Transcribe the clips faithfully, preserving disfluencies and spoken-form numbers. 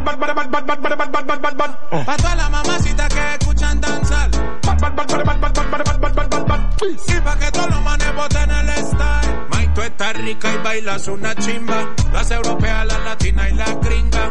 Pa' todas las mamacitas que escuchan danzar. Y pa' que todos los manes boten el style. Mike, tú estás rica y bailas una chimba. Las europeas, las latinas y las gringas.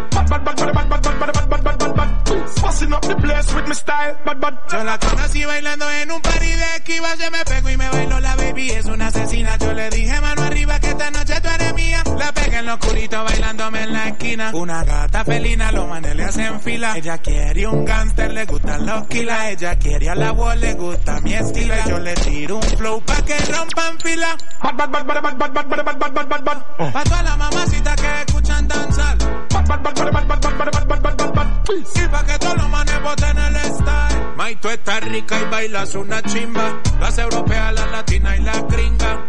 Busting up the place with my style. Yo la conocí bailando en un party de esquiva. Se me pegó y me bailó la baby, es una asesina. Yo le dije mano arriba que esta noche tú eres mía. La pegué en lo oscurito bailándome en la esquina. Una gata felina, los manes le hacen fila. Ella quiere un gangster, le gustan los kilas. Ella quiere a la wall, le gusta mi estilo. Yo le tiro un flow pa' que rompan fila. Pa' todas las mamacitas que escuchan danzar. Y pa' que todos los manes boten el style. Mike, tú estás rica y bailas una chimba. Las europeas, las latinas y las gringas.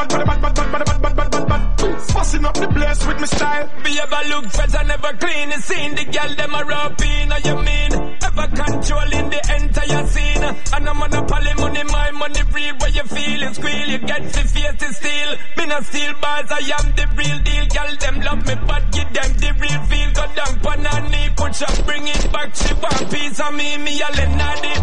Busting up the place with my style. Be ever look fresh and never clean the scene. The girl them a rap in, you mean? Ever controlling the entire scene. And no monopoly money, my money real. Where you feel it squeal, you get the face to steal. Me no steal bars, I am the real deal. Girl them love me, but give them the real feel. Go down pan her knee, push up, bring it back. She want piece of me, me a lenadi.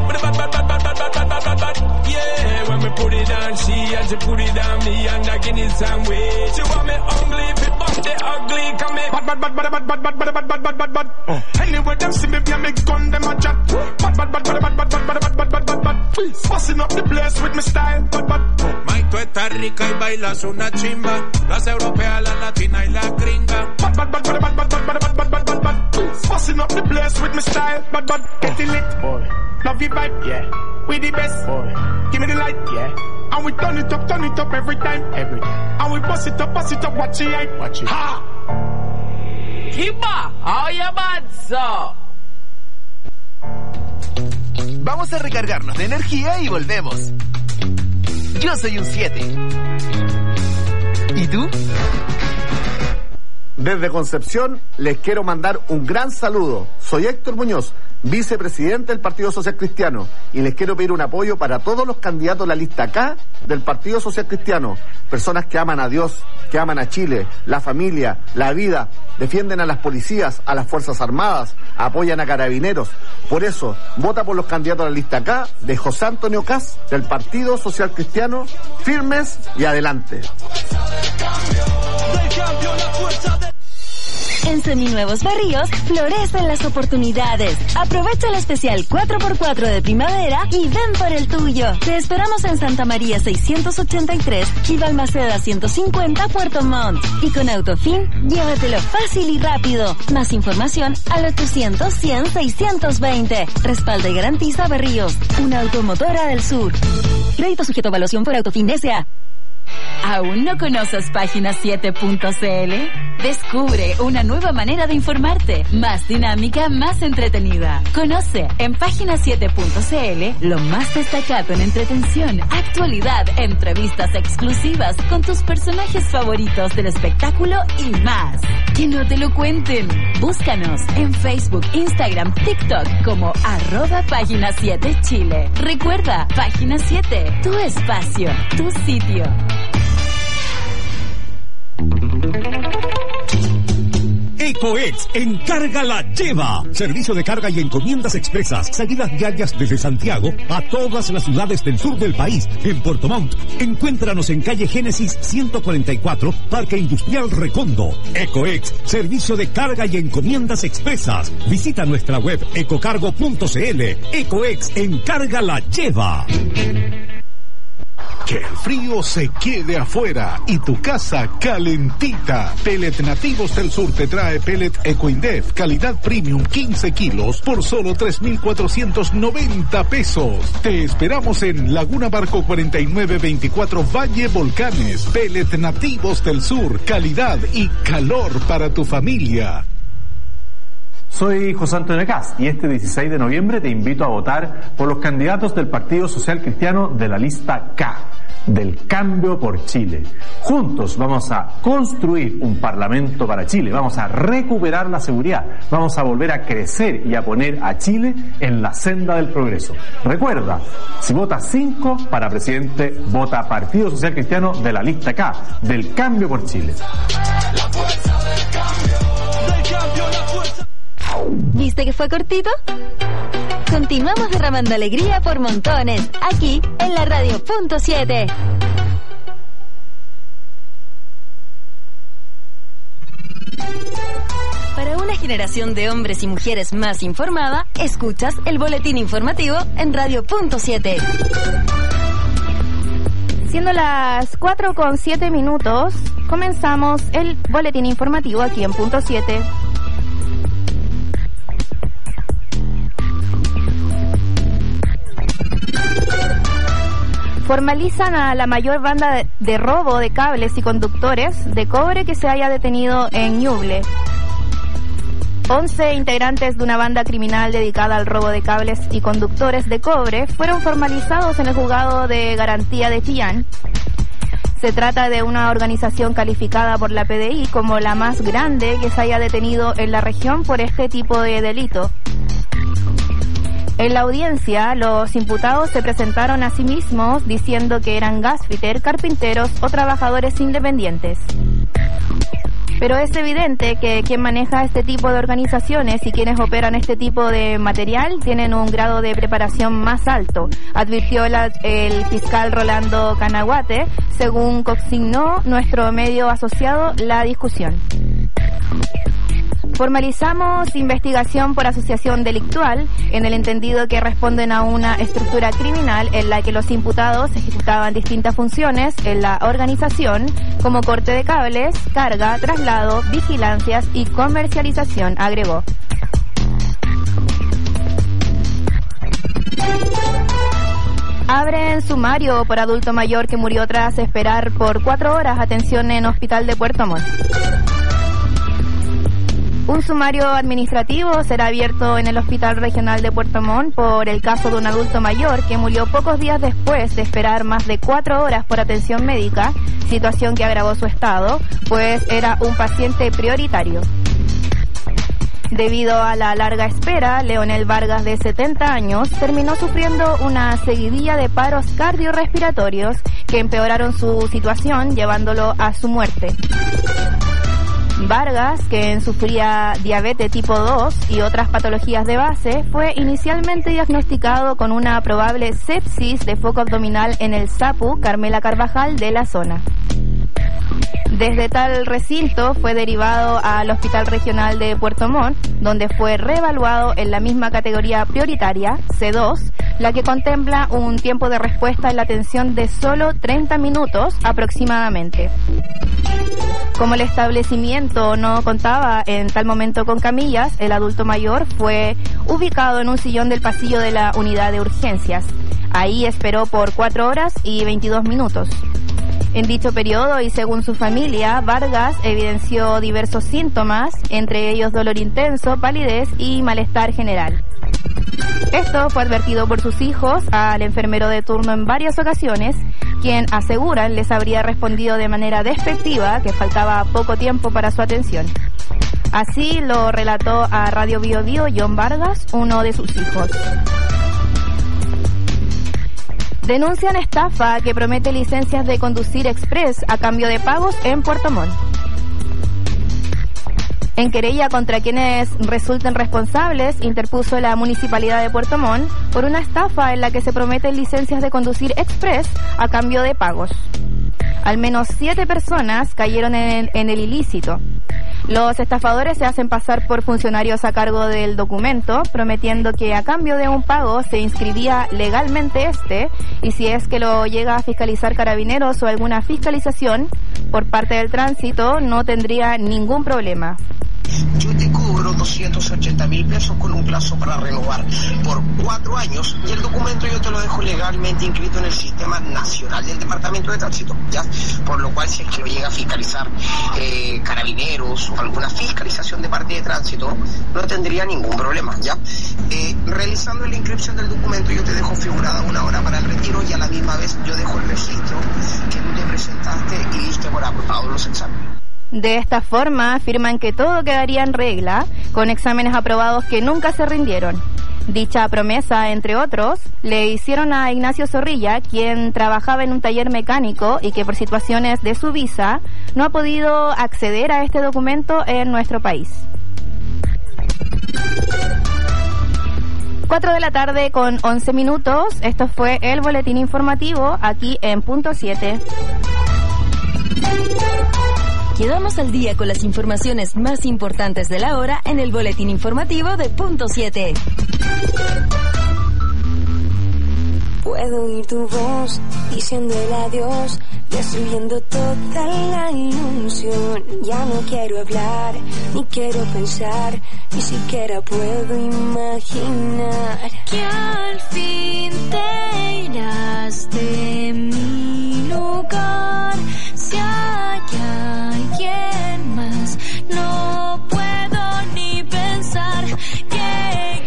Yeah, when me put it on she and she put it on me and I give it some way. She want me ugly, if it bump the ugly, come me bad, bad, bad, bad, bad, bad, bad, bad, bad, bad, bad, bad. Anyway, them see me, me gun, them a chat. Bad, bad, bad, bad, bad, bad, bad, bad, bad, bad, bad, bad. Busting up the place with my style. Bad, bad. Mike, tú estás rica y bailas una chimba. Las europeas, las latinas y las gringas. Bad, bad, bad, bad, bad, bad, bad, bad, bad, bad, bad, bad. Busting up the place with my style. Bad, bad. Get it lit, boy. Love you vibe, yeah. We the best, boy. Give me the light, yeah. And we turn it up, turn it up every time, every time. And we bust it up, bust it up, watch it, hype, watch it. Ha! Kimba, oye, manso. Vamos a recargarnos de energía y volvemos. Yo soy un siete. ¿Y tú? Desde Concepción les quiero mandar un gran saludo. Soy Héctor Muñoz, vicepresidente del Partido Social Cristiano, y les quiero pedir un apoyo para todos los candidatos de la lista K del Partido Social Cristiano. Personas que aman a Dios, que aman a Chile, la familia, la vida, defienden a las policías, a las Fuerzas Armadas, apoyan a carabineros. Por eso, vota por los candidatos de la lista K de José Antonio Kast del Partido Social Cristiano, firmes y adelante. En Seminuevos Berríos florecen las oportunidades. Aprovecha el especial cuatro por cuatro de primavera y ven por el tuyo. Te esperamos en Santa María seiscientos ochenta y tres y Balmaceda ciento cincuenta, Puerto Montt. Y con Autofin, llévatelo fácil y rápido. Más información al ochocientos, cien, seiscientos veinte. Respalda y garantiza Berríos, una automotora del sur. Crédito sujeto a evaluación por Autofin S A ¿Aún no conoces página siete punto c l? Descubre una nueva manera de informarte, más dinámica, más entretenida. Conoce en página siete punto c l lo más destacado en entretención, actualidad, entrevistas exclusivas con tus personajes favoritos del espectáculo y más. Que no te lo cuenten. Búscanos en Facebook, Instagram, TikTok como arroba página siete Chile. Recuerda, página siete, tu espacio, tu sitio. EcoEx, encarga la lleva. Servicio de carga y encomiendas expresas, salidas diarias desde Santiago a todas las ciudades del sur del país. En Puerto Montt, encuéntranos en calle Génesis ciento cuarenta y cuatro, Parque Industrial Recondo. EcoEx, servicio de carga y encomiendas expresas. Visita nuestra web ecocargo punto c l. EcoEx, encarga la lleva. Que el frío se quede afuera y tu casa calentita. Pellet Nativos del Sur te trae pellet Ecoindef, calidad premium quince kilos por solo tres mil cuatrocientos noventa pesos. Te esperamos en Laguna Barco cuarenta y nueve veinticuatro Valle Volcanes. Pellet Nativos del Sur, calidad y calor para tu familia. Soy José Antonio Kast y este dieciséis de noviembre te invito a votar por los candidatos del Partido Social Cristiano de la lista K, del Cambio por Chile. Juntos vamos a construir un parlamento para Chile, vamos a recuperar la seguridad, vamos a volver a crecer y a poner a Chile en la senda del progreso. Recuerda, si votas cinco para presidente, vota Partido Social Cristiano de la lista K, del Cambio por Chile. La fuerza del cambio, del cambio, la fuerza. ¿Viste que fue cortito? Continuamos derramando alegría por montones, aquí en la radio punto siete. Para una generación de hombres y mujeres más informada, escuchas el boletín informativo en radio punto siete. Siendo las cuatro con siete minutos, comenzamos el boletín informativo aquí en punto siete. Formalizan a la mayor banda de, de robo de cables y conductores de cobre que se haya detenido en Ñuble. once integrantes de una banda criminal dedicada al robo de cables y conductores de cobre fueron formalizados en el juzgado de garantía de Chillán. Se trata de una organización calificada por la P D I como la más grande que se haya detenido en la región por este tipo de delito. En la audiencia, los imputados se presentaron a sí mismos diciendo que eran gasfitter, carpinteros o trabajadores independientes. Pero es evidente que quien maneja este tipo de organizaciones y quienes operan este tipo de material tienen un grado de preparación más alto, advirtió el, el fiscal Rolando Canaguate, según consignó nuestro medio asociado La Discusión. Formalizamos investigación por asociación delictual en el entendido que responden a una estructura criminal en la que los imputados ejecutaban distintas funciones en la organización como corte de cables, carga, traslado, vigilancias y comercialización, agregó. Abren sumario por adulto mayor que murió tras esperar por cuatro horas atención en hospital de Puerto Montt. Un sumario administrativo será abierto en el Hospital Regional de Puerto Montt por el caso de un adulto mayor que murió pocos días después de esperar más de cuatro horas por atención médica, situación que agravó su estado, pues era un paciente prioritario. Debido a la larga espera, Leonel Vargas, de setenta años, terminó sufriendo una seguidilla de paros cardiorrespiratorios que empeoraron su situación, llevándolo a su muerte. Vargas, que sufría diabetes tipo dos y otras patologías de base, fue inicialmente diagnosticado con una probable sepsis de foco abdominal en el SAPU Carmela Carvajal de la zona. Desde tal recinto fue derivado al Hospital Regional de Puerto Montt, donde fue reevaluado en la misma categoría prioritaria, C dos, la que contempla un tiempo de respuesta en la atención de solo treinta minutos aproximadamente. Como el establecimiento no contaba en tal momento con camillas, el adulto mayor fue ubicado en un sillón del pasillo de la unidad de urgencias. Ahí esperó por cuatro horas y veintidós minutos. En dicho periodo, y según su familia, Vargas evidenció diversos síntomas, entre ellos dolor intenso, palidez y malestar general. Esto fue advertido por sus hijos al enfermero de turno en varias ocasiones, quien aseguran les habría respondido de manera despectiva que faltaba poco tiempo para su atención. Así lo relató a Radio Bio Bio John Vargas, uno de sus hijos. Denuncian estafa que promete licencias de conducir express a cambio de pagos en Puerto Montt. En querella contra quienes resulten responsables, interpuso la Municipalidad de Puerto Montt por una estafa en la que se prometen licencias de conducir express a cambio de pagos. Al menos siete personas cayeron en el, en el ilícito. Los estafadores se hacen pasar por funcionarios a cargo del documento, prometiendo que a cambio de un pago se inscribía legalmente este, y si es que lo llega a fiscalizar Carabineros o alguna fiscalización por parte del tránsito, no tendría ningún problema. Yo te cobro doscientos ochenta mil pesos con un plazo para renovar por cuatro años y el documento yo te lo dejo legalmente inscrito en el Sistema Nacional del Departamento de Tránsito, ¿ya? Por lo cual, si es que lo llega a fiscalizar eh, Carabineros o alguna fiscalización de parte de tránsito, no tendría ningún problema, ¿ya? Eh, realizando la inscripción del documento yo te dejo figurada una hora para el retiro y a la misma vez yo dejo el registro que tú te presentaste y diste por aprobados los exámenes. De esta forma, afirman que todo quedaría en regla, con exámenes aprobados que nunca se rindieron. Dicha promesa, entre otros, le hicieron a Ignacio Zorrilla, quien trabajaba en un taller mecánico y que por situaciones de su visa no ha podido acceder a este documento en nuestro país. cuatro de la tarde con once minutos. Esto fue el boletín informativo aquí en Punto siete. Quedamos al día con las informaciones más importantes de la hora en el boletín informativo de Punto siete. Puedo oír tu voz diciendo el adiós, destruyendo toda la ilusión. Ya no quiero hablar, ni quiero pensar, ni siquiera puedo imaginar que al fin te irás de mi lugar. Si hay alguien más, no puedo ni pensar que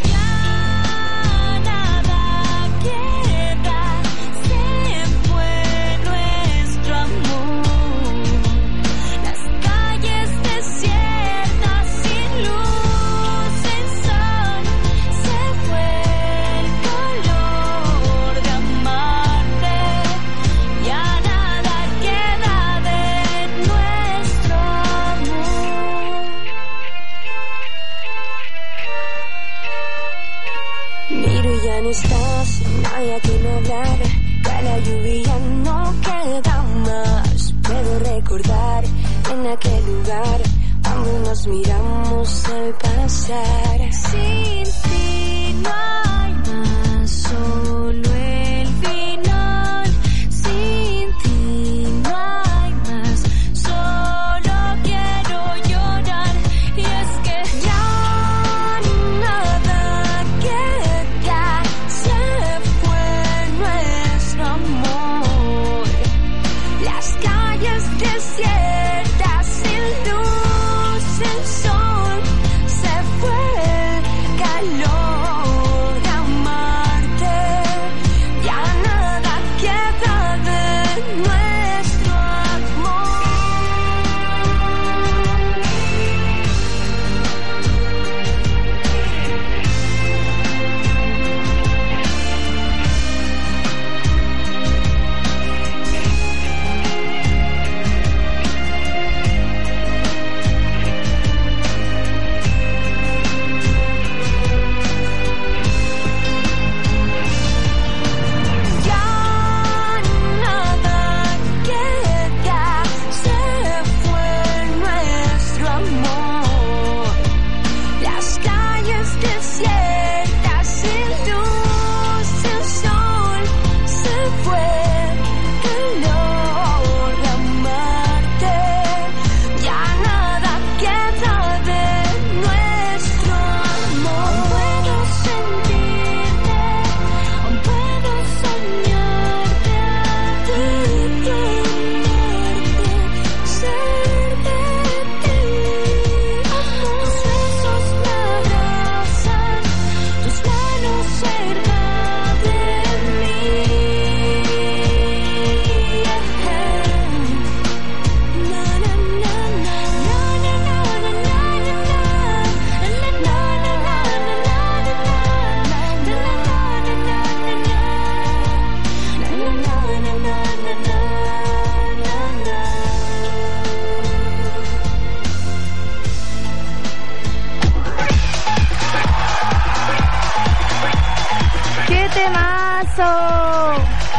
no estás, no hay a quien hablar, ya la lluvia no queda más. Puedo recordar en aquel lugar cuando nos miramos al pasar. Sin ti no hay más, solo el final. Sin ti no hay más, solo quiero llorar. Y es que ya nada queda, se fue nuestro amor. Las calles desiertas, sin luz, sin sol, se fue el calor de amarte. Ya nada queda de nuestro amor. Ya nada queda, se fue nuestro amor. Las calles desiertas, sin luz, sin sol, se fue el calor de amarte. Ya nada queda de nuestro amor. Aún puedo sentirte, aún puedo soñarte a ti, tenerte, ser de ti. Tus besos me abrazan, tus manos cerca de mí. Na na na na na na na ¡Qué temazo!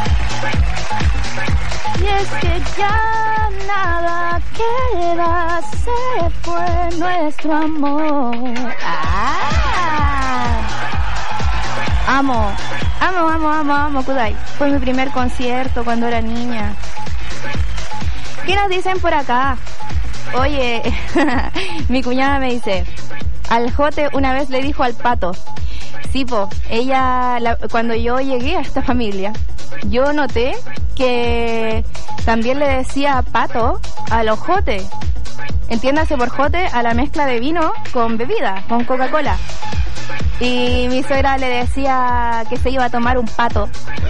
Y es que ya nada queda, se fue nuestro amor. ¡Ah! Amo, amo, amo, amo, amo Kudai. Fue mi primer concierto cuando era niña. ¿Qué nos dicen por acá? Oye, mi cuñada me dice, al Jote una vez le dijo al Pato. Sí, po, ella, la, cuando yo llegué a esta familia, yo noté que también le decía Pato al ojote. Entiéndase por jote a la mezcla de vino con bebida, con Coca-Cola. Y mi suegra le decía que se iba a tomar un pato.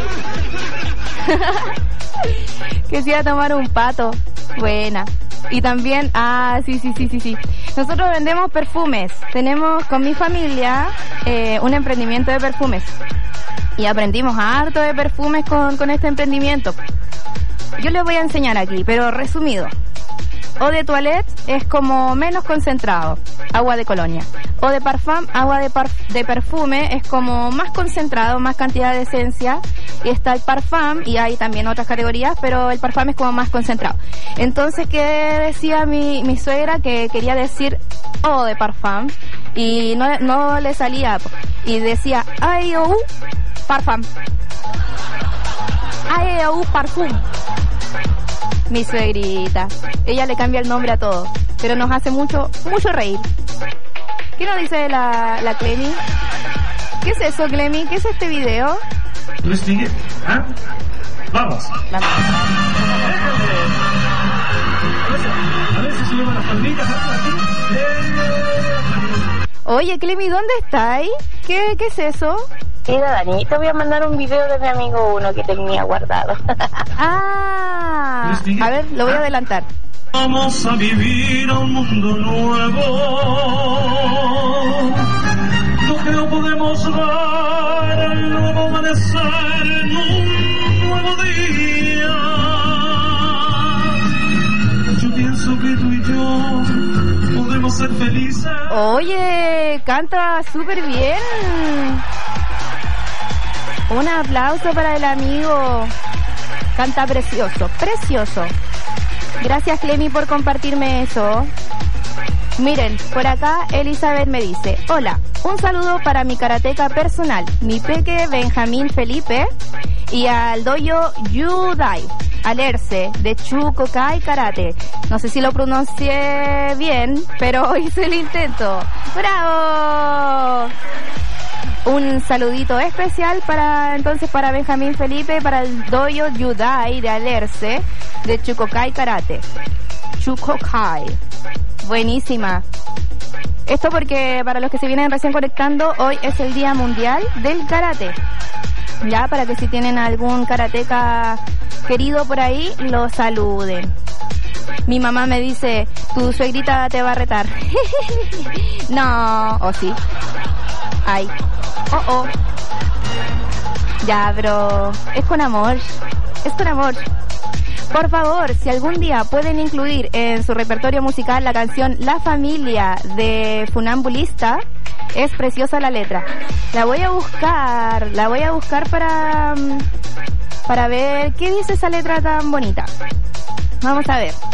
Que se iba a tomar un pato. Buena. Y también, ah, sí, sí, sí, sí, sí. Nosotros vendemos perfumes. Tenemos con mi familia eh, un emprendimiento de perfumes. Y aprendimos harto de perfumes con, con este emprendimiento. Yo les voy a enseñar aquí, pero resumido. Eau de toilette es como menos concentrado, agua de colonia. Eau de parfum, agua de, parf- de perfume, es como más concentrado, más cantidad de esencia. Y está el parfum, y hay también otras categorías, pero el parfum es como más concentrado. Entonces, ¿qué decía mi, mi suegra? Que quería decir eau de parfum, y no, no le salía, y decía eau parfum. Eau parfum. Mi suegrita, ella le cambia el nombre a todo, pero nos hace mucho, mucho reír. ¿Qué nos dice la, la Clemi? ¿Qué es eso, Clemi? ¿Qué es este video? Luis Miguel, ¿ah? Vamos. Vamos. A ver si subimos las palmitas. Oye, Clemi, ¿dónde estáis? ¿Qué, ¿Qué es eso? Mira, Dani, te voy a mandar un video de mi amigo uno que tenía guardado. Ah, a ver, lo voy a adelantar. Vamos a vivir a un mundo nuevo, lo que no podemos ver, el nuevo amanecer en un nuevo día. Yo pienso que tú y yo podemos ser felices. Oye, canta súper bien. Un aplauso para el amigo. Canta precioso, precioso. Gracias, Clemi, por compartirme eso. Miren, por acá Elizabeth me dice: hola, un saludo para mi karateca personal, mi peque Benjamín Felipe, y al doyo Yudai, al Erce, de Chukokai Karate. No sé si lo pronuncié bien, pero hice el intento. ¡Bravo! Un saludito especial para entonces para Benjamín Felipe, para el doyo Yudai de Alerce, de Chukokai Karate. Chukokai. Buenísima. Esto porque para los que se vienen recién conectando, hoy es el Día Mundial del Karate. Ya, para que si tienen algún karateca querido por ahí, lo saluden. Mi mamá me dice: tu suegrita te va a retar. No, o oh, sí. Ay. Oh, oh. Ya, bro. Es con amor. Es con amor. Por favor, si algún día pueden incluir en su repertorio musical la canción La Familia de Funambulista, es preciosa la letra. La voy a buscar, la voy a buscar para, para ver qué dice esa letra tan bonita. Vamos a ver.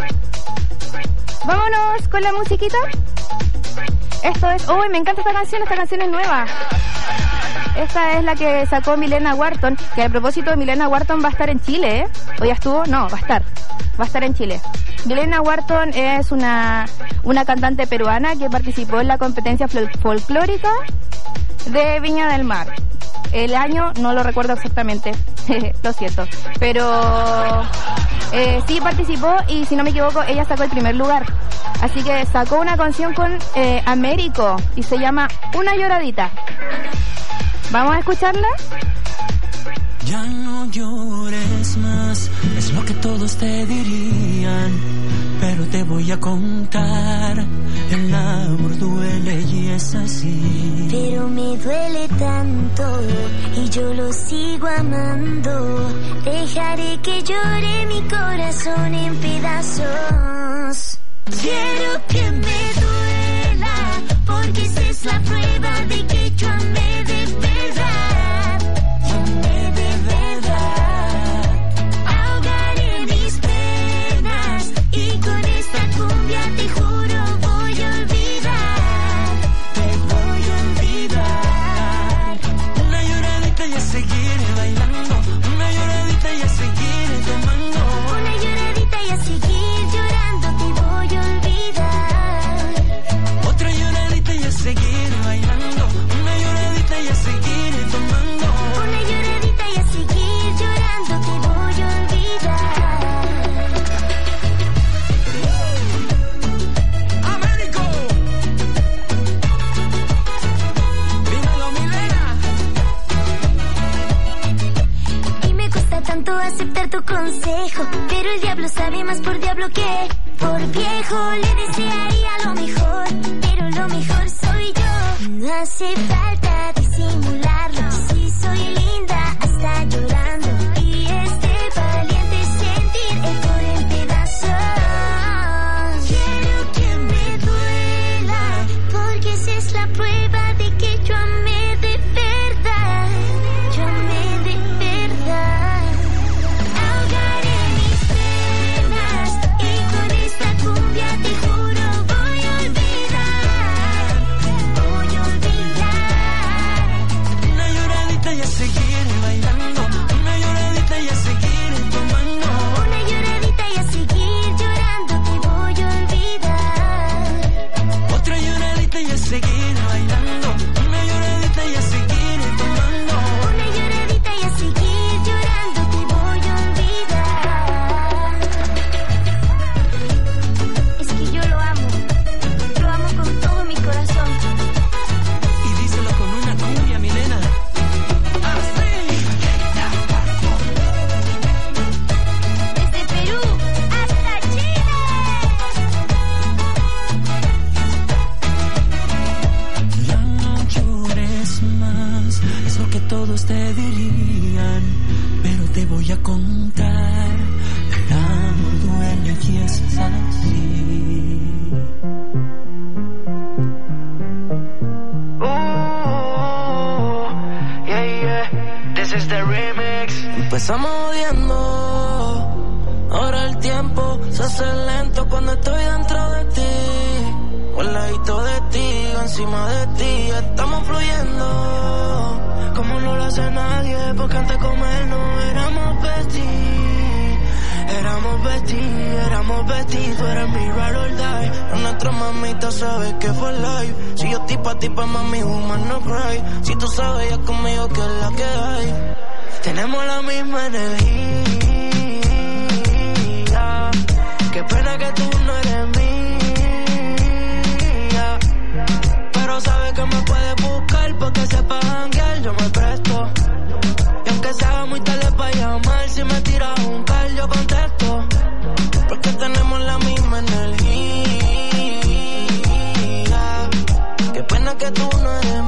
Vámonos con la musiquita. Esto es... ¡Uy, me encanta esta canción! Esta canción es nueva. Esta es la que sacó Milena Wharton, que a propósito Milena Wharton va a estar en Chile, ¿eh? ¿O ya estuvo? No, va a estar. Va a estar en Chile. Milena Wharton es una, una cantante peruana que participó en la competencia fol- folclórica de Viña del Mar. El año no lo recuerdo exactamente, lo siento, pero eh, sí participó y si no me equivoco ella sacó el primer lugar. Así que sacó una canción con eh, Américo y se llama Una Lloradita. ¿Vamos a escucharla? Ya no llores más, es lo que todos te dirían, pero te voy a contar, el amor duele y es así. Pero me duele tanto y yo lo sigo amando, dejaré que llore mi corazón en pedazos. Quiero que me duela, porque esa es la prueba de que yo amé de verdad. Yo amé de verdad. Ahogaré mis penas y con esta cumbia te juro voy a olvidar. Te voy a olvidar. Una lloradita y a seguir bailando, una lloradita y a seguir tomando, una lloradita y a seguir llorando te voy a olvidar. otra lloradita y a seguir bailando, una lloradita y a seguir tomando, una lloradita y a seguir llorando te voy a olvidar. Américo, dímelo Milena. Y me cuesta tanto aceptar tu consejo, pero el diablo sabe más por diablo que por viejo. Le desearía lo mejor, pero lo mejor soy yo. No hace falta disimularlo, si soy linda hasta llorando. Y este valiente sentir el por en pedazos. es la prueba de que yo amé de verdad. Yo amé de verdad. Ahogaré mis penas y con esta cumbia te juro voy a olvidar. Voy a olvidar. Una lloradita y a seguir bailando. Una lloradita y a seguir tomando. Una lloradita y a seguir llorando te voy a olvidar. Otra lloradita y a seguir bailando. Una lloradita y a seguir tomando. Una lloradita y a seguir llorando te voy a olvidar. Es que yo lo amo, lo amo con todo mi corazón. Y díselo con una cumbia, mi nena. Así. Desde Perú hasta Chile. Ya no llores más, es lo que todos te dirían, pero te voy a contar. El amor duele y es así. Ooh, yeah, yeah, this is the remix. Empezamos odiando, ahora el tiempo se hace lento cuando estoy dentro de ti. Al ladito de ti, encima de ti, estamos fluyendo como no lo hace nadie, porque antes de comer no éramos besties. Éramos besties, éramos besties, tú eres mi ride or die. A nuestra mamita sabe que fue live. Si yo tipa tipa mami, woman no cry. Si tú sabes ya conmigo que es la que hay. Tenemos la misma energía. Qué pena que tú no eres mía. Pero sabes que me puedes buscar porque sepa janguear, yo me presto. Y aunque sea muy tarde para llamar, si me tiras un call yo contesto. Porque tenemos la misma energía. Qué pena que tú no eres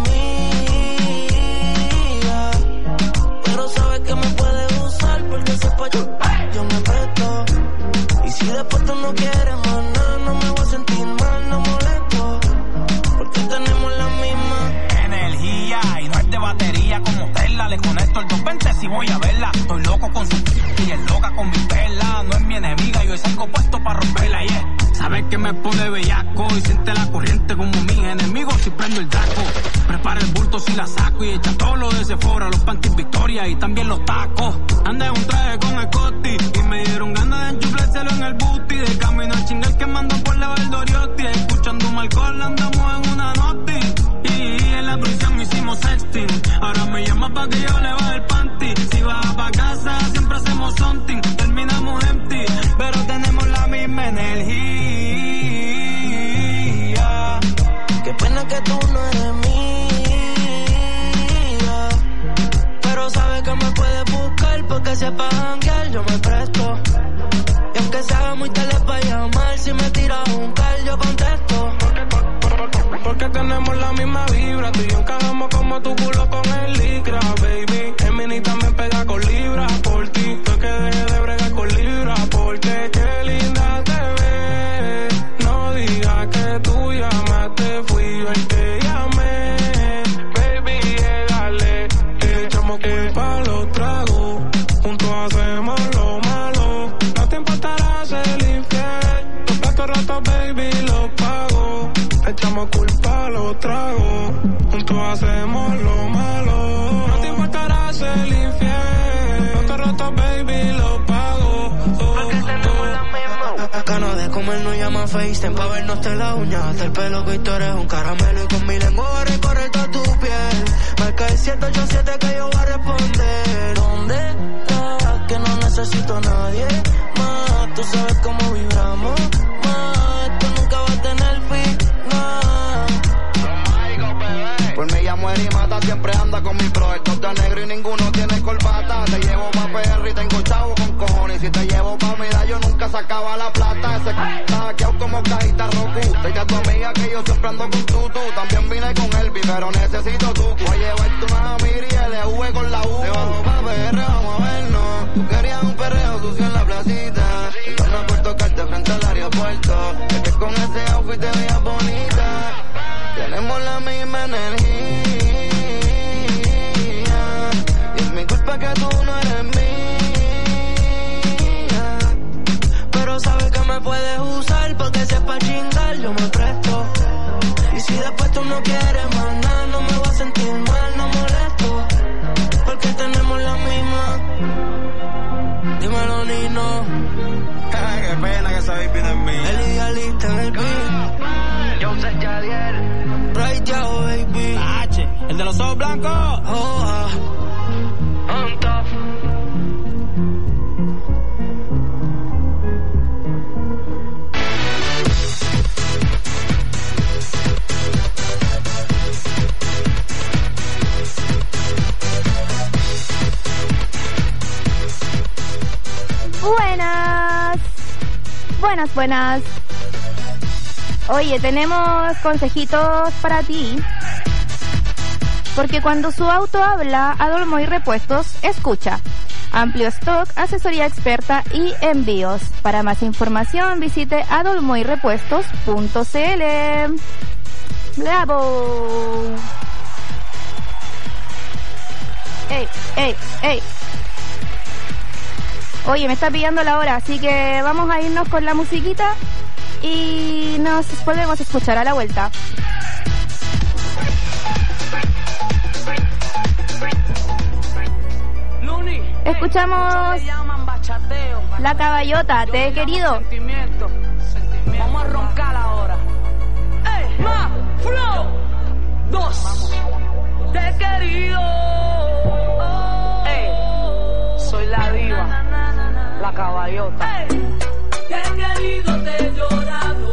mía. Pero sabes que me puedes usar porque sepa yo, yo me presto. Y si después tú no quieres más nada, no me voy a sentir mal, no molesto. Porque tenemos la misma energía y no es de batería como Tesla. Le conecto el doscientos veinte si voy a verla. Estoy loco con su y es loca con mi perla. No es mi enemiga, yo salgo puesto para romperla, yeah. Sabes que me pone bellaco y siente la corriente como mis enemigos si prendo el draco. Prepara el bulto si la saco y echa todo lo de Sephora, los panties Victoria y también los tacos. Andé un traje con Scotty y me dieron ganas de enchuflárselo en el booty. De camino al chingal que mando por la Valdoriotti. Escuchando un alcohol andamos en una noti. Y en la prisión hicimos sexting. Ahora me llama pa' que yo le baje el panty. Si vas pa' casa siempre hacemos something. Terminamos empty, pero tenemos la misma energía. Qué pena que tú no eres mía. Pero sabes que me puedes buscar porque sepa janguear, yo me presto. Y aunque sea muy tarde para llamar, si me tiras un call yo contesto. Porque tenemos la misma vibra, tú y yo encajamos como tu culo con el licra, baby. El mini también pega con libra por ti. Fue que dejé de bregar con libra porque qué linda te ves. No digas que tú llamaste, fui yo el que llamé. Baby, llegale, echamos culpa a los tragos. Juntos hacemos lo malo. No te importará ser infiel. Los platos rotos, baby, los pago. Echamos culpa a los tragos, juntos hacemos lo malo. No te importará ser infiel. Los te rotos, baby, lo pago. Oh, Porque tenemos la misma. Ganas de comer no llama FaceTime pa' vernos de la uña. Hasta el pelo que tú eres un caramelo. Y con mi lengua voy a recorrer toda tu piel. Marca el siete ocho siete que yo voy a responder. ¿Dónde estás? Que no necesito a nadie más. Tú sabes cómo vibramos más. Esto nunca va a tener fin. Pues me llamo Erimata, siempre anda con mi bro. El de negro y ninguno tiene corbata. Te llevo pa' P R y tengo chavo con cojones. Si te llevo pa' mi yo nunca sacaba la plata. Ese c*** está hackeado como cajita Roku. Dile a tu amiga que yo siempre ando con tutu. También vine con Elvi, pero necesito tu. Voy a llevarte una Miri y L V con la U. Te bajo pa' P R, vamos a vernos. Tú querías un perreo sucio en la placita. Yo no por tocarte frente al aeropuerto. Es que con ese outfit te veías bonita. Tenemos la misma energía. Y es mi culpa que tú no eres mía. Pero sabes que me puedes usar, porque si es pa' chingar yo me presto. Y si después tú no quieres más nada, no me voy a sentir mal, no molesto. Porque tenemos la misma. Dímelo, Nino. Ay, qué pena que esa baby no es mía. El idealista en el beat. Joseph Jadiel. Right Yao, baby. H, el de los ojos blancos. Oh, ah. On top. Buenas. Buenas, buenas. Oye, tenemos consejitos para ti. Porque cuando su auto habla, Adolmoy Repuestos escucha. Amplio stock, asesoría experta y envíos. Para más información visite adolmoy repuestos punto c l. ¡Bravo! ¡Ey, ey, ey! Oye, me está pillando la hora, así que vamos a irnos con la musiquita y nos volvemos a escuchar a la vuelta. Escuchamos La Caballota, te he querido. Vamos a roncar ahora. ¡Ey! ¡Más! ¡Flow! Dos. Te he querido. ¡Ey! Soy la diva. La Caballota. Ey. Te he querido, te he llorado,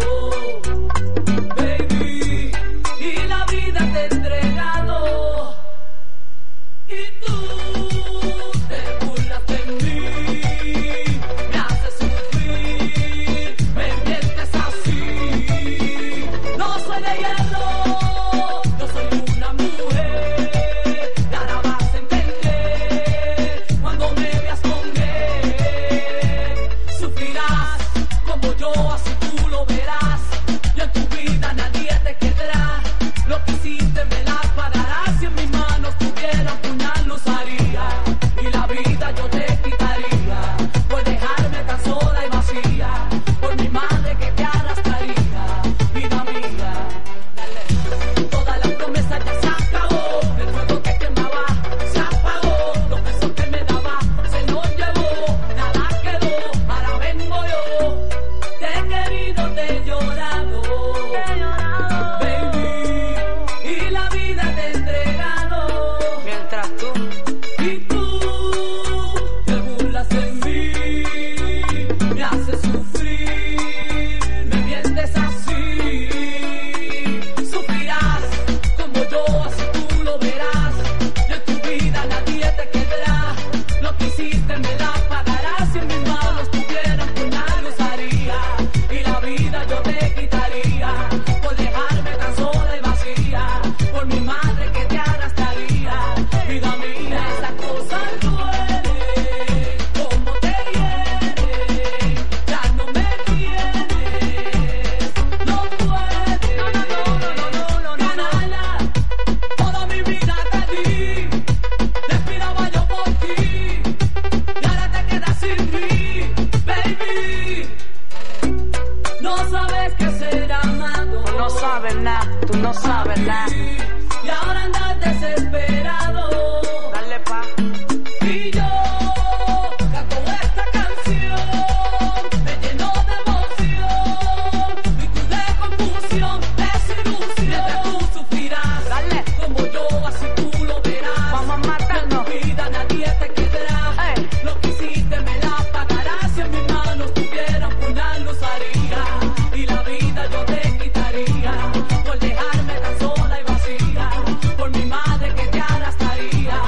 baby, y la vida te he entregado. Y tú te burlas de mí, me haces sufrir, me mientes así. No soy de hierro, yo soy una mujer, y ahora vas a entender cuando me veas con él. Sufrirás como yo, así tú lo verás. Y en tu vida nadie te quedará. Lo que hiciste me la pagarás. Si en mis manos tuviera un puñal lo usaría. Y la vida yo te quitaría. Por dejarme tan sola y vacía. Por mi madre que te arrastraría. Vida mía, dale. Toda la promesa ya se acabó. El fuego que quemaba se apagó. Los besos que me daba se los llevó. Nada quedó, ahora vengo yo. Te he querido, te he llorado, baby, y la vida te he entregado. Mientras tú, y tú te burlas de mí, me haces sufrir, me mientes así. Sufrirás como yo, así tú lo verás. Y en tu vida nadie te quedará. Lo que hiciste me la pagarás. Si en mis manos tuvieran puñal lo usaría. Y la vida yo te quitaría. Por dejarme tan sola y vacía. Por mi madre que te arrastraría. Vida mía, esas cosas duelen. Como te hieren. Ya no me tienes. No puedes. No, no, no, no, no, no, no, ganarla. Toda mi vida te di. Respiraba yo por ti. Y ahora te quedas sin mí, baby. No sabes qué ser amado. Tú no sabes nada, tú no sabes nada. Y ahora andas desesperado. Dale pa. Y yo canto esta canción. Me lleno de emoción. Y tú de confusión, desilusión. Tú sufrirás. Dale. Como yo, así tú lo verás. Vamos a matarnos. En tu vida nadie te quedará. Lo que hiciste me la pagarás. Si en mis manos tuviera un puñal lo usaría. Y la vida yo te quitaría. Por dejarme tan sola y vacía. Por mi madre que te arrastraría.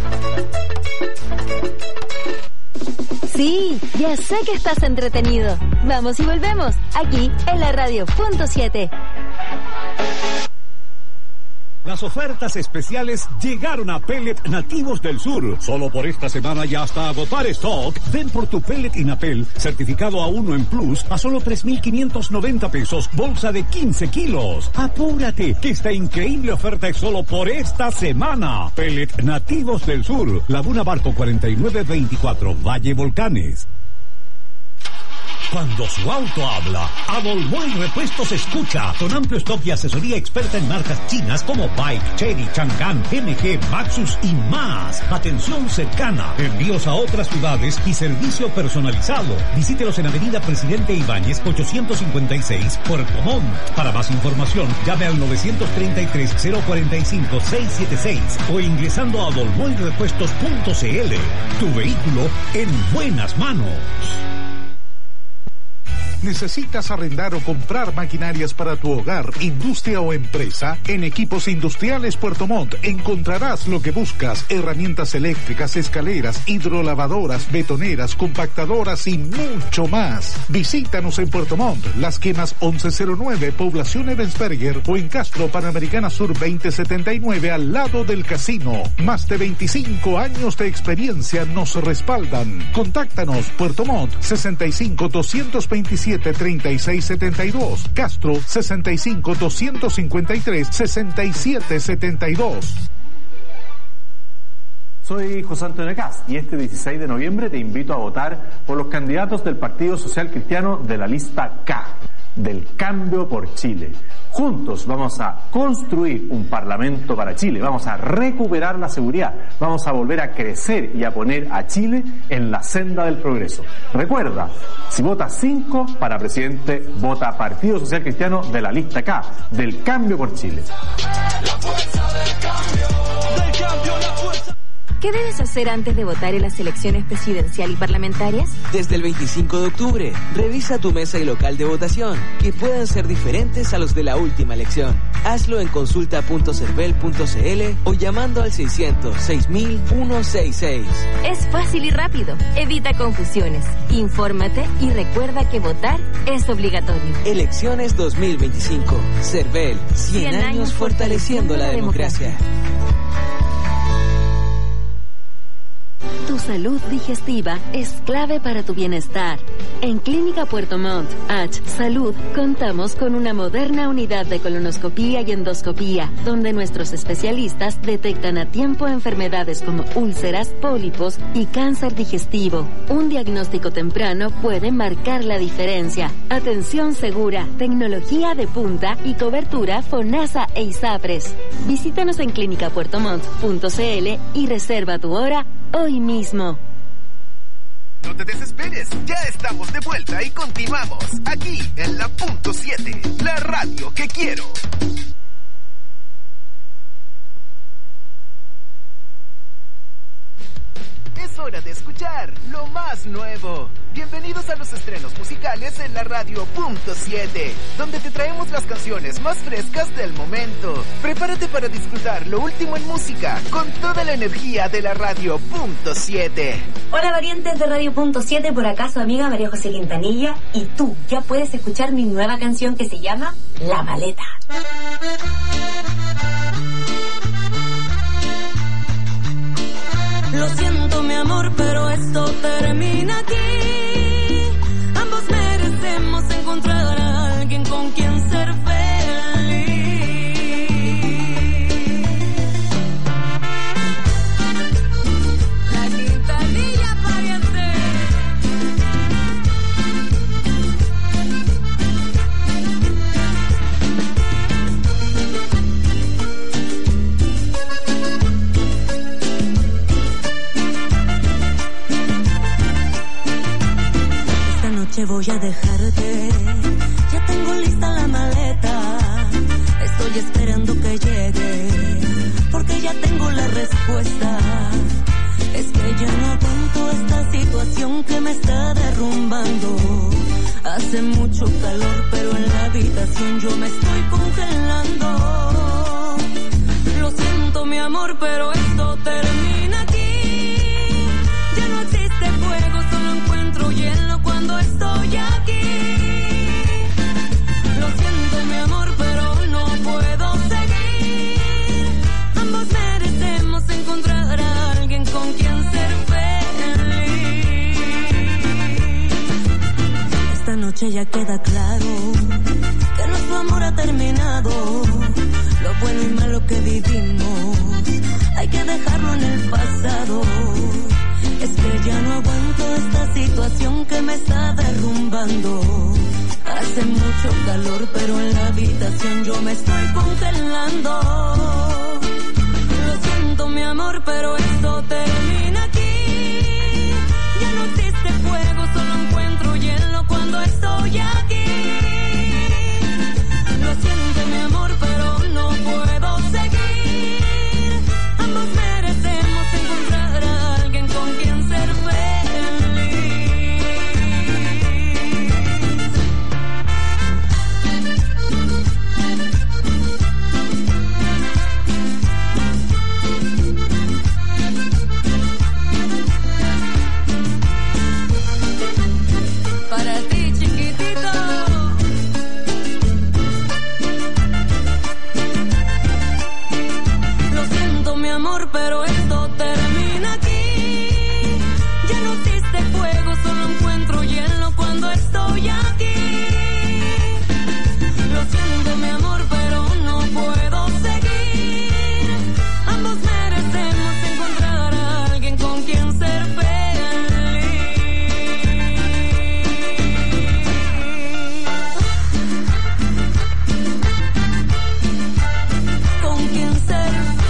Sí, ya sé que estás entretenido. Vamos y volvemos, aquí en la radio punto siete. Las ofertas especiales llegaron a Pellet Nativos del Sur. Solo por esta semana y hasta agotar stock. Ven por tu pellet Inapel, certificado A uno en Plus, a solo tres mil quinientos noventa pesos, bolsa de quince kilos. Apúrate, que esta increíble oferta es solo por esta semana. Pellet Nativos del Sur, Laguna Barco cuarenta y nueve veinticuatro, Valle Volcanes. Cuando su auto habla, Adolmoy Repuestos escucha, con amplio stock y asesoría experta en marcas chinas como Bike, Chery, Chang'an, M G, Maxus y más. Atención cercana, envíos a otras ciudades y servicio personalizado. Visítelos en Avenida Presidente Ibáñez ochocientos cincuenta y seis, Puerto Montt. Para más información, llame al nueve tres tres, cero cuatro cinco, seis siete seis o ingresando a adolmoy repuestos punto c l. Tu vehículo en buenas manos. ¿Necesitas arrendar o comprar maquinarias para tu hogar, industria o empresa? En Equipos Industriales Puerto Montt encontrarás lo que buscas: herramientas eléctricas, escaleras, hidrolavadoras, betoneras, compactadoras y mucho más. Visítanos en Puerto Montt, Las Quemas once cero nueve, Población Ebensberger, o en Castro, Panamericana Sur veinte setenta y nueve, al lado del casino. Más de veinticinco años de experiencia nos respaldan. Contáctanos: Puerto Montt, sesenta y cinco, doscientos veintisiete, treinta y seis setenta y dos, Castro, sesenta y cinco, doscientos cincuenta y tres, sesenta y siete setenta y dos. Soy José Antonio Cast y este dieciséis de noviembre te invito a votar por los candidatos del Partido Social Cristiano de la lista K, del Cambio por Chile. Juntos vamos a construir un parlamento para Chile, vamos a recuperar la seguridad, vamos a volver a crecer y a poner a Chile en la senda del progreso. Recuerda, si votas cinco para presidente, vota Partido Social Cristiano de la lista K, del Cambio por Chile. La fuerza del cambio, del cambio, la fuerza. ¿Qué debes hacer antes de votar en las elecciones presidencial y parlamentarias? Desde el veinticinco de octubre, revisa tu mesa y local de votación, que puedan ser diferentes a los de la última elección. Hazlo en consulta punto cervel punto c l o llamando al seiscientos, seis mil ciento sesenta y seis. Es fácil y rápido. Evita confusiones. Infórmate y recuerda que votar es obligatorio. Elecciones dos mil veinticinco. Cervel, cien años fortaleciendo la democracia. Tu salud digestiva es clave para tu bienestar. En Clínica Puerto Montt, H Salud, contamos con una moderna unidad de colonoscopía y endoscopía, donde nuestros especialistas detectan a tiempo enfermedades como úlceras, pólipos y cáncer digestivo. Un diagnóstico temprano puede marcar la diferencia. Atención segura, tecnología de punta y cobertura FONASA e ISAPRES. Visítanos en clínica puerto montt punto c l y reserva tu hora hoy mismo. No te desesperes, ya estamos de vuelta y continuamos aquí en la punto siete, la radio que quiero. Es hora de escuchar lo más nuevo. Bienvenidos a los estrenos musicales en la radio punto siete, donde te traemos las canciones más frescas del momento. Prepárate para disfrutar lo último en música con toda la energía de la radio punto siete. Hola variantes de radio punto siete, por acá su amiga María José Quintanilla, y tú ya puedes escuchar mi nueva canción que se llama La Maleta. Lo siento mi amor, pero esto termina aquí. Ambos merecemos encontrar a alguien con quien ser feliz. La Quintanilla pariente. Voy a dejarte, ya tengo lista la maleta, estoy esperando que llegue, porque ya tengo la respuesta. Es que ya no aguanto esta situación que me está derrumbando. Hace mucho calor, pero en la habitación yo me estoy congelando. Lo siento mi amor, pero esto termina aquí. ya queda claro que nuestro amor ha terminado. Lo bueno y malo que vivimos hay que dejarlo en el pasado. Es que ya no aguanto esta situación que me está derrumbando. Hace mucho calor, pero en la habitación yo me estoy congelando. Lo siento, mi amor, pero esto termina aquí. Ya no existe fuego, solo encuentro hielo cuando estoy aquí. Lo siento, mi amor, pero no puedo seguir. Ambos merecemos encontrar a alguien con quien ser para ti, chiquitito. Lo siento, mi amor, pero esto termina aquí. Ya no existe fuego, solo encuentro hielo cuando estoy aquí. Lo siento, mi amor, pero no puedo seguir. Ambos merecemos encontrar a alguien con quien ser feliz. Con quien ser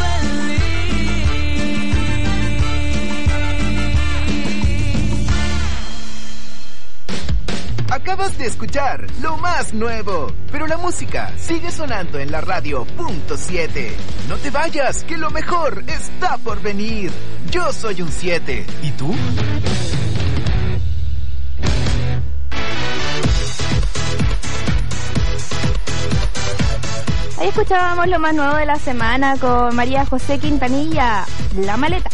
Acabas de escuchar lo más nuevo, pero la música sigue sonando en la radio punto siete. No te vayas, que lo mejor está por venir. Yo soy un siete. ¿Y tú? Ahí escuchábamos lo más nuevo de la semana con María José Quintanilla, La Maleta.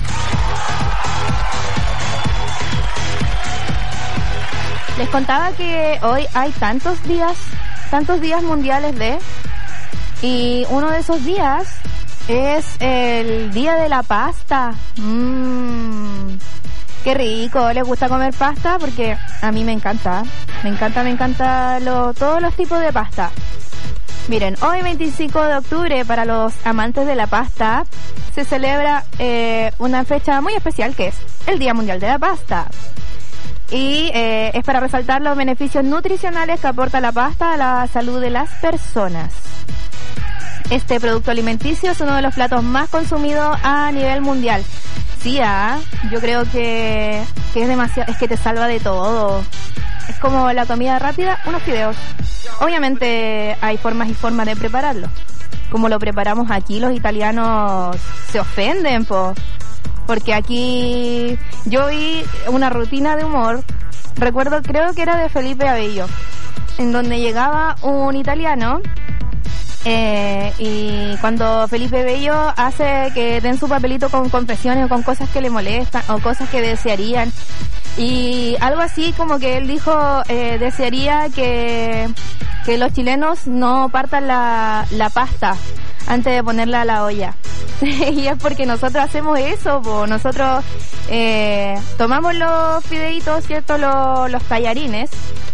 Les contaba que hoy hay tantos días, tantos días mundiales de... Y uno de esos días es el día de la pasta. Mmm, qué rico, ¿les gusta comer pasta? Porque a mí me encanta, me encanta, me encanta lo, todos los tipos de pasta. Miren, hoy veinticinco de octubre, para los amantes de la pasta, se celebra eh, una fecha muy especial que es el Día Mundial de la Pasta. Y eh, es para resaltar los beneficios nutricionales que aporta la pasta a la salud de las personas. Este producto alimenticio es uno de los platos más consumidos a nivel mundial. Sí, ¿ah? Yo creo que, que es demasiado, es que te salva de todo. Es como la comida rápida, unos fideos. Obviamente hay formas y formas de prepararlo. Como lo preparamos aquí, los italianos se ofenden, po. Porque aquí yo vi una rutina de humor, recuerdo, creo que era de Felipe Abello, en donde llegaba un italiano eh, y cuando Felipe Abello hace que den su papelito con confesiones o con cosas que le molestan o cosas que desearían, y algo así como que él dijo, eh, desearía que, que los chilenos no partan la, la pasta antes de ponerla a la olla. Y es porque nosotros hacemos eso, po. Nosotros eh, tomamos los fideitos, ¿cierto? Los, los tallarines,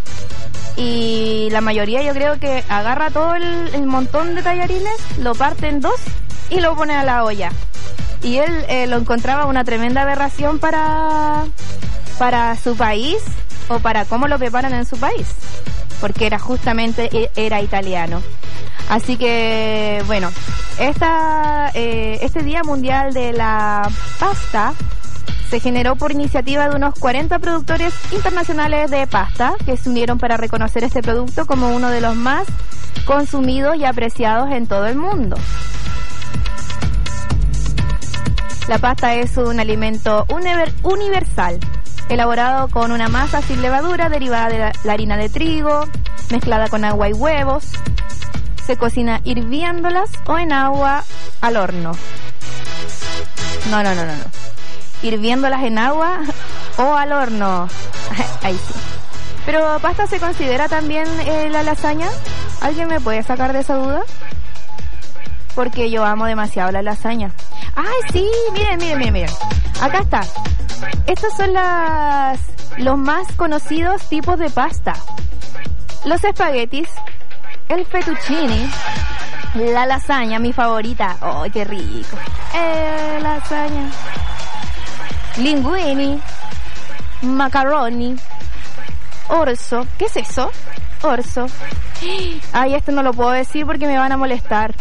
y la mayoría yo creo que agarra todo el, el montón de tallarines, lo parte en dos y lo pone a la olla. Y él eh, lo encontraba una tremenda aberración para, para su país, o para cómo lo preparan en su país, porque era justamente, era italiano. Así que, bueno, esta, eh, este Día Mundial de la Pasta se generó por iniciativa de unos cuarenta productores internacionales de pasta que se unieron para reconocer este producto como uno de los más consumidos y apreciados en todo el mundo. La pasta es un alimento univer- universal, elaborado con una masa sin levadura derivada de la, la harina de trigo, mezclada con agua y huevos. Se cocina hirviéndolas o en agua al horno. No, no, no, no, no. Hirviéndolas en agua o al horno. Ahí sí. Pero ¿pasta se considera también eh, la lasaña? ¿Alguien me puede sacar de esa duda? Porque yo amo demasiado la lasaña. ¡Ay, sí! Miren, miren, miren, miren. Acá está. Estos son las, los más conocidos tipos de pasta. los espaguetis, el fettuccine, la lasaña, mi favorita. ¡Oh, qué rico! Eh, lasaña. Linguini, macaroni, orzo. ¿Qué es eso? Orzo. Ay, esto no lo puedo decir porque me van a molestar.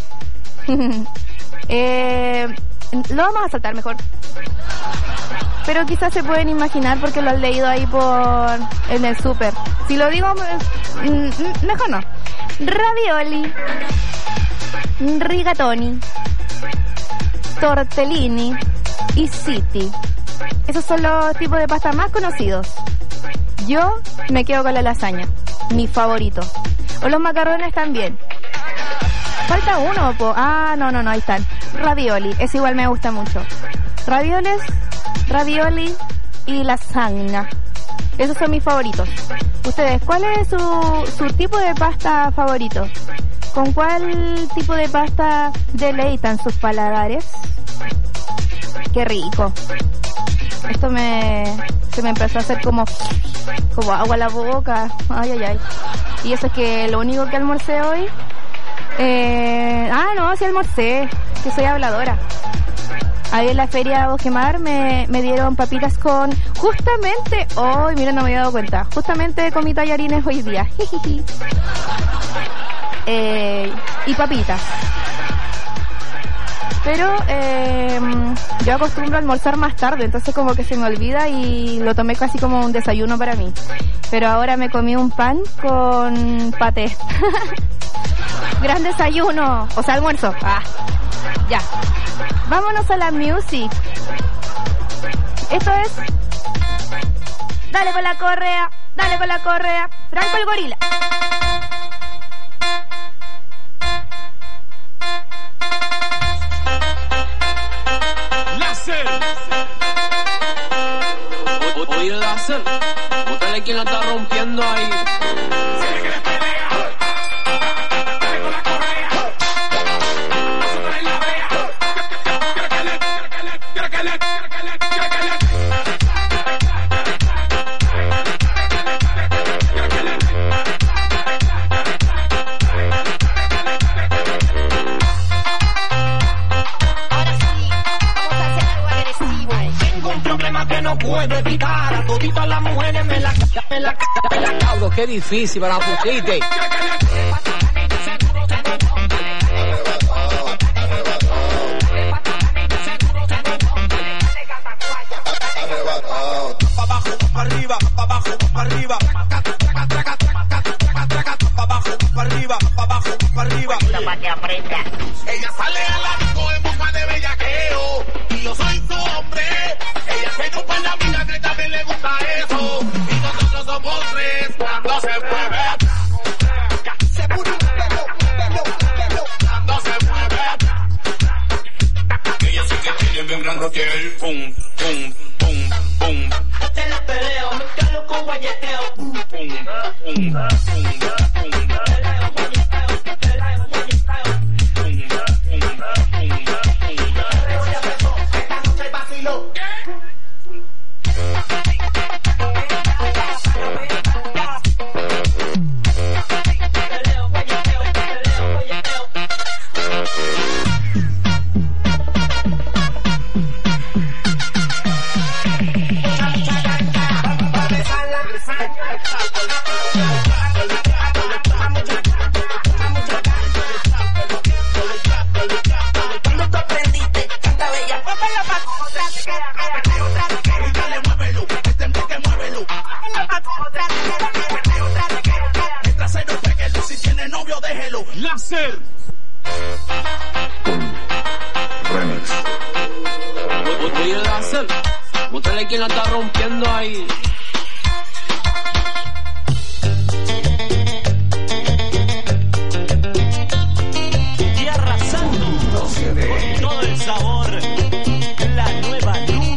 eh, lo vamos a saltar mejor. Pero quizás se pueden imaginar porque lo han leído ahí por en el súper. Si lo digo, mejor no. Ravioli, rigatoni, tortellini y city. Esos son los tipos de pasta más conocidos. Yo me quedo con la lasaña, mi favorito. O los macarrones también. Falta uno, po. Ah, no, no, no, ahí están. Ravioli, ese igual me gusta mucho. Ravioles, ravioli y lasaña. Esos son mis favoritos. Ustedes, ¿cuál es su, su tipo de pasta favorito? ¿Con cuál tipo de pasta deleitan sus paladares? Qué rico. Esto me se me empezó a hacer como como agua a la boca. Ay, ay, ay. Y eso es que lo único que almorcé hoy eh, ah, no, sí almorcé, que soy habladora. Ahí en la feria Bosquemar me, me dieron papitas con... Justamente... Oh, mira, no me había dado cuenta. Justamente comí tallarines hoy día. eh, y papitas. Pero eh, yo acostumbro a almorzar más tarde, entonces como que se me olvida y lo tomé casi como un desayuno para mí. Pero ahora me comí un pan con paté. Gran desayuno. O sea, almuerzo. Ah, ya. Vámonos a la music. Esto es... Dale con la correa, dale con la correa. Franco el gorila. Láser. Oye, láser. Búscale quien la está rompiendo ahí. Puedo evitar a toditas las mujeres me la me la me la Cabro, qué difícil para pusiste. Pa' abajo, pa' arriba, pa' abajo, pa' arriba. Pa' abajo, pa' arriba, pa' abajo, pa' arriba. Ella sale a la disco en busca de bellaqueo y yo soy su hombre. Ella se ocupa en la vida que también le gusta eso. Y nosotros somos tres cuando se mueve. Se mueve, pelo, pelo, pelo. Cuando se mueve. Ella sí que tiene bien grande el pum, pum, pum, pum. En la pelea me calo con guayeteo. Pum, pum, pum, pum. Láser. Remix. Oye, láser. Búscale quien la está rompiendo ahí. Y arrasando con todo el sabor, la nueva luz.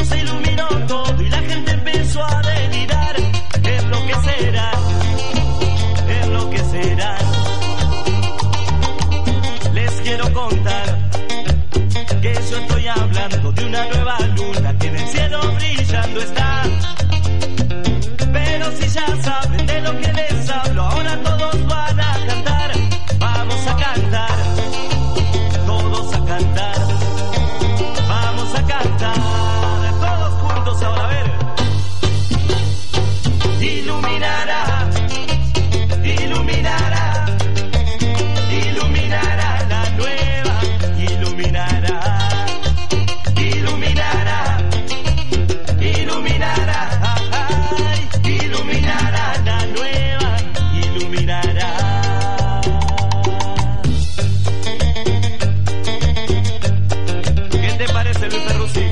se iluminó todo y la gente empezó a delirar. Enloquecerá, enloquecerá. Les quiero contar que yo estoy hablando de una nueva luna que en el cielo brillando está. Pero si ya saben de lo que les hablo, ahora todos van a cantar. Vamos a cantar, todos a cantar. Vamos a cantar, todos juntos ahora, a ver. Iluminará, iluminará, iluminará la nueva, iluminará, iluminará, iluminará, ay, iluminará la nueva, iluminará. ¿Qué te parece, Luis Perruzzi?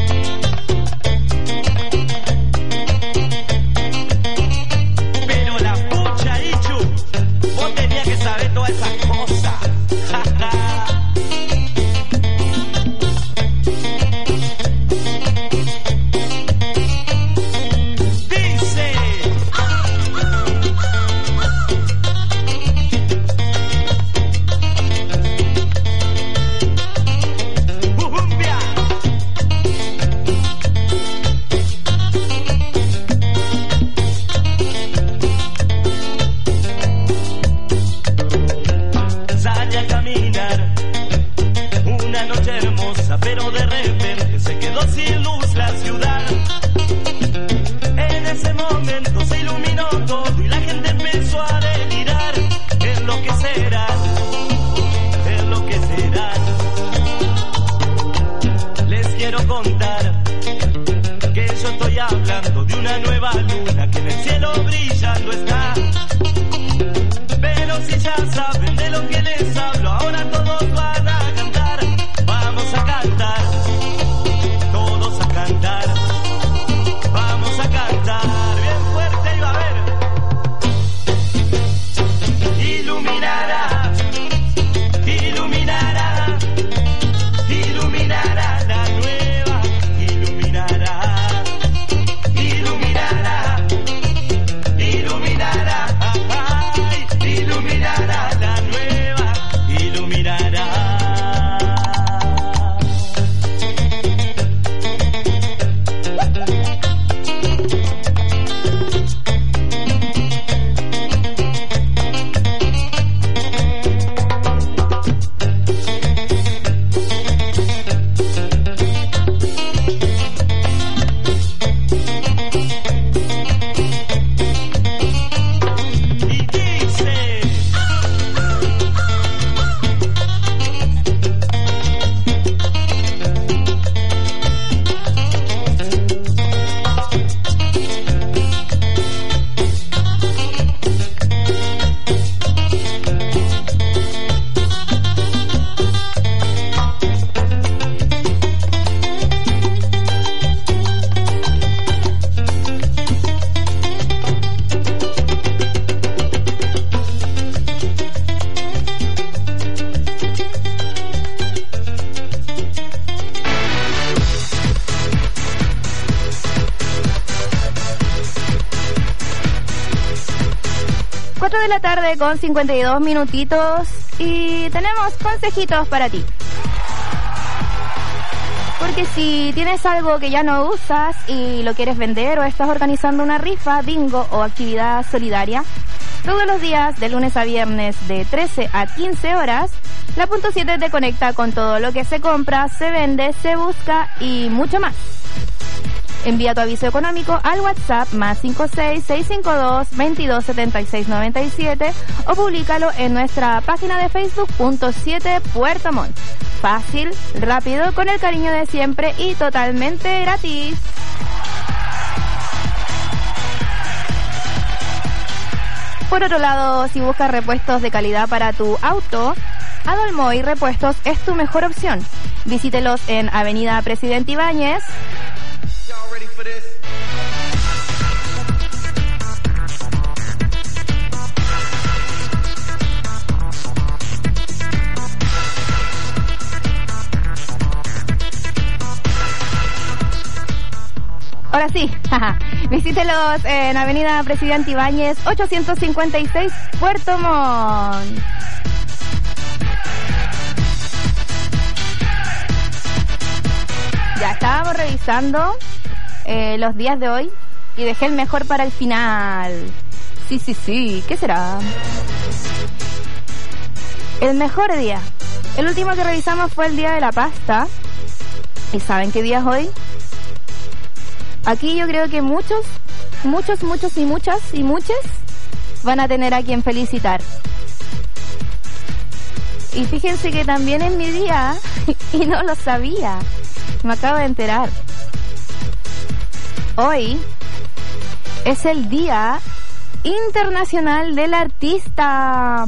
Pero la pucha, Ichu, vos tenías que saber todas esas cosas. Dice. Bujumbia. Sale a caminar una noche hermosa, pero de repente se quedó sin luz la ciudad. En ese momento se iluminó todo y la gente empezó a delirar. Enloquecerá, enloquecerá. Les quiero contar que yo estoy hablando de una nueva luna que en el cielo brillando está. Pero si ya saben de lo que les hablo, ahora todos van a cantar. Vamos a cantar, todos a cantar. Vamos a cantar, bien fuerte iba a ver. Iluminará, iluminará, iluminará la nueva, iluminará, iluminará, iluminará, ay, iluminará la nueva, iluminará. Y dice. cuatro de la tarde con cincuenta y dos minutitos y tenemos consejitos para ti. Porque si tienes algo que ya no usas y lo quieres vender o estás organizando una rifa, bingo o actividad solidaria, todos los días de lunes a viernes de trece a quince horas, la punto siete te conecta con todo lo que se compra, se vende, se busca y mucho más. Envía tu aviso económico al WhatsApp más cinco seis seis cinco dos veintidós setenta y seis noventa y siete o públicalo en nuestra página de Facebook punto siete Puerto Montt. Fácil, rápido, con el cariño de siempre y totalmente gratis. Por otro lado, si buscas repuestos de calidad para tu auto, Adolmoy Repuestos es tu mejor opción. Visítelos en Avenida Presidente Ibáñez, Ahora sí, visítelos en Avenida Presidente Ibáñez, ochocientos cincuenta y seis, Puerto Montt. Ya estábamos revisando eh, los días de hoy y dejé el mejor para el final. Sí, sí, sí, ¿qué será? El mejor día. El último que revisamos fue el día de la pasta. ¿Y saben qué día es hoy? Aquí yo creo que muchos, muchos, muchos y muchas y muchas van a tener a quien felicitar. Y fíjense que también es mi día y no lo sabía. Me acabo de enterar. Hoy es el Día Internacional del Artista.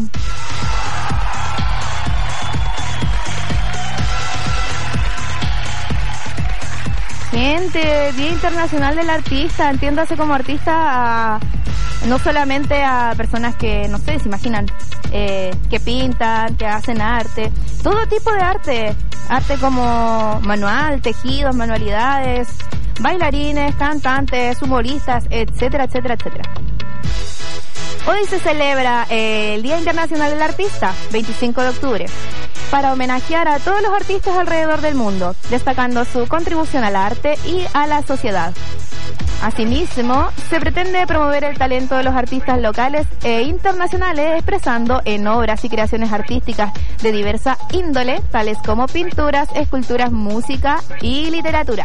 Gente, Día Internacional del Artista, entiéndase como artista a, no solamente a personas que, no sé, se imaginan, eh, que pintan, que hacen arte, todo tipo de arte, arte como manual, tejidos, manualidades, bailarines, cantantes, humoristas, etcétera, etcétera, etcétera. Hoy se celebra el Día Internacional del Artista, veinticinco de octubre, para homenajear a todos los artistas alrededor del mundo, destacando su contribución al arte y a la sociedad. Asimismo, se pretende promover el talento de los artistas locales e internacionales, expresando en obras y creaciones artísticas de diversa índole, tales como pinturas, esculturas, música y literatura.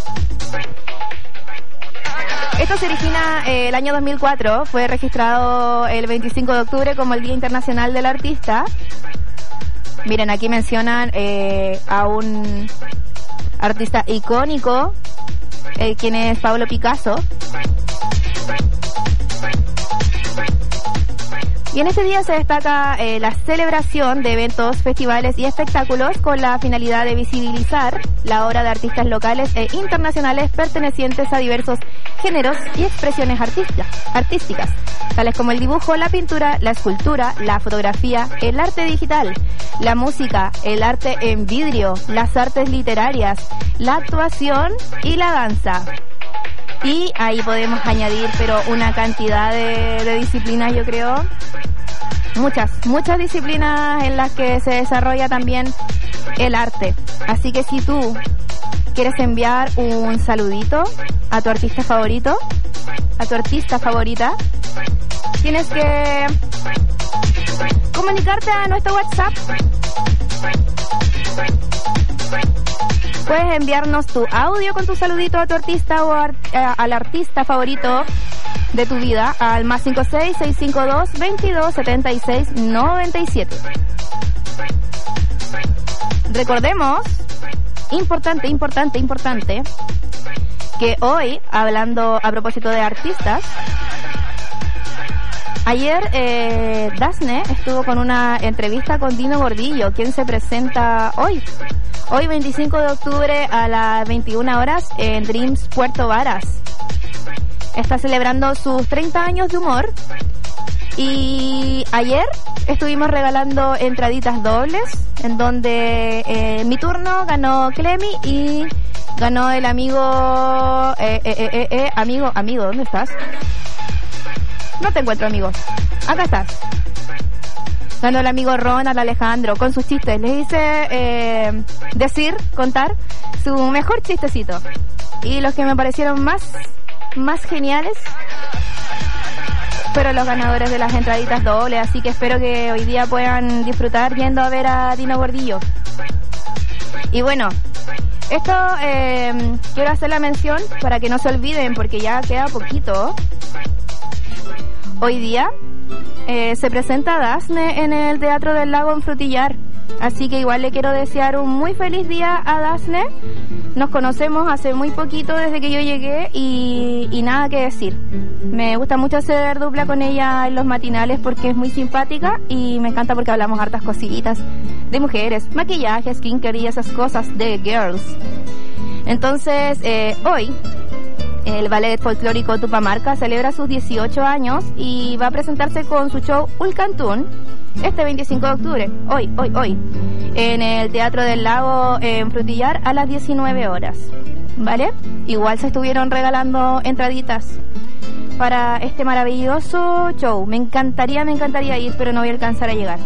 Esto se origina eh, el año dos mil cuatro, fue registrado el veinticinco de octubre como el Día Internacional del Artista. Miren, aquí mencionan eh, a un artista icónico, eh, quien es Pablo Picasso. Y en este día se destaca eh, la celebración de eventos, festivales y espectáculos con la finalidad de visibilizar la obra de artistas locales e internacionales pertenecientes a diversos géneros y expresiones artísticas, artísticas, tales como el dibujo, la pintura, la escultura, la fotografía, el arte digital, la música, el arte en vidrio, las artes literarias, la actuación y la danza. Y ahí podemos añadir, pero una cantidad de, de disciplinas, yo creo, muchas, muchas disciplinas en las que se desarrolla también el arte. Así que si tú quieres enviar un saludito a tu artista favorito, a tu artista favorita, tienes que comunicarte a nuestro WhatsApp. Puedes enviarnos tu audio con tu saludito a tu artista o art, eh, al artista favorito de tu vida al más cinco seis, seis cinco dos, veintidós, setenta y seis, noventa y siete. Recordemos, importante, importante, importante, que hoy, hablando a propósito de artistas, ayer eh, Dafne estuvo con una entrevista con Dino Gordillo, quien se presenta hoy. Hoy veinticinco de octubre a las veintiuna horas en Dreams Puerto Varas. Está celebrando sus treinta años de humor. Y ayer estuvimos regalando entraditas dobles, en donde eh, en mi turno ganó Clemi y ganó el amigo... Eh, eh, eh, eh, eh, amigo, amigo, ¿dónde estás? No te encuentro, amigo. Acá estás. Ganó el amigo Ronald Alejandro con sus chistes. Les hice eh, decir, contar su mejor chistecito. Y los que me parecieron más, más geniales fueron los ganadores de las entraditas dobles. Así que espero que hoy día puedan disfrutar yendo a ver a Dino Gordillo. Y bueno, esto eh, quiero hacer la mención para que no se olviden, porque ya queda poquito. Hoy día eh, se presenta Dafne en el Teatro del Lago en Frutillar. Así que igual le quiero desear un muy feliz día a Dafne. Nos conocemos hace muy poquito desde que yo llegué y, y nada que decir. Me gusta mucho hacer dupla con ella en los matinales porque es muy simpática y me encanta porque hablamos hartas cositas de mujeres, maquillaje, skincare y esas cosas de girls. Entonces, eh, hoy... El ballet folclórico Tupamarca celebra sus dieciocho años y va a presentarse con su show Ulcantún este veinticinco de octubre, hoy, hoy, hoy, en el Teatro del Lago en Frutillar a las diecinueve horas, ¿vale? Igual se estuvieron regalando entraditas para este maravilloso show. Me encantaría, me encantaría ir, pero no voy a alcanzar a llegar.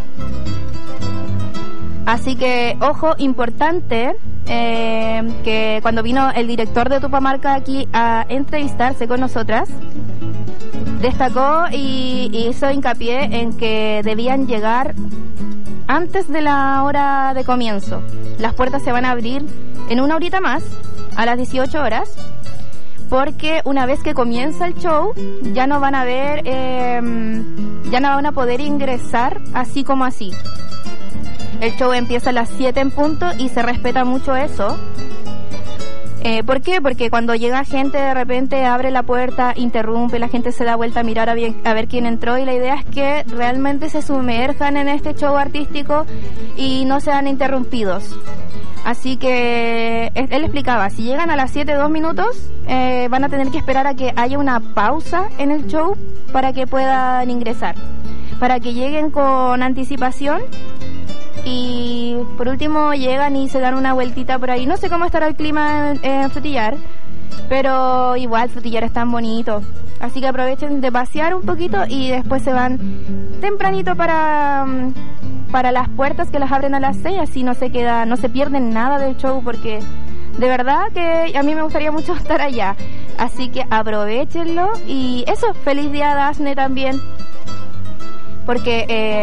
Así que, ojo, importante, eh, que cuando vino el director de Tupamarca aquí a entrevistarse con nosotras, destacó y, y hizo hincapié en que debían llegar antes de la hora de comienzo. Las puertas se van a abrir en una horita más, a las dieciocho horas, porque una vez que comienza el show, ya no van a ver, eh, ya no van a poder ingresar así como así. El show empieza a las siete en punto y se respeta mucho eso. Eh, ¿Por qué? Porque cuando llega gente, de repente abre la puerta, interrumpe, la gente se da vuelta a mirar a, bien, a ver quién entró, y la idea es que realmente se sumerjan en este show artístico y no sean interrumpidos. Así que él explicaba, si llegan a las siete dos minutos, eh, van a tener que esperar a que haya una pausa en el show para que puedan ingresar, para que lleguen con anticipación. Y por último llegan y se dan una vueltita por ahí. No sé cómo estará el clima en, en Frutillar, pero igual Frutillar es tan bonito. Así que aprovechen de pasear un poquito y después se van tempranito para, para las puertas, que las abren a las seis. Así no se queda, no se pierden nada del show, porque de verdad que a mí me gustaría mucho estar allá. Así que aprovechenlo. Y eso, feliz día Dafne también, porque... Eh,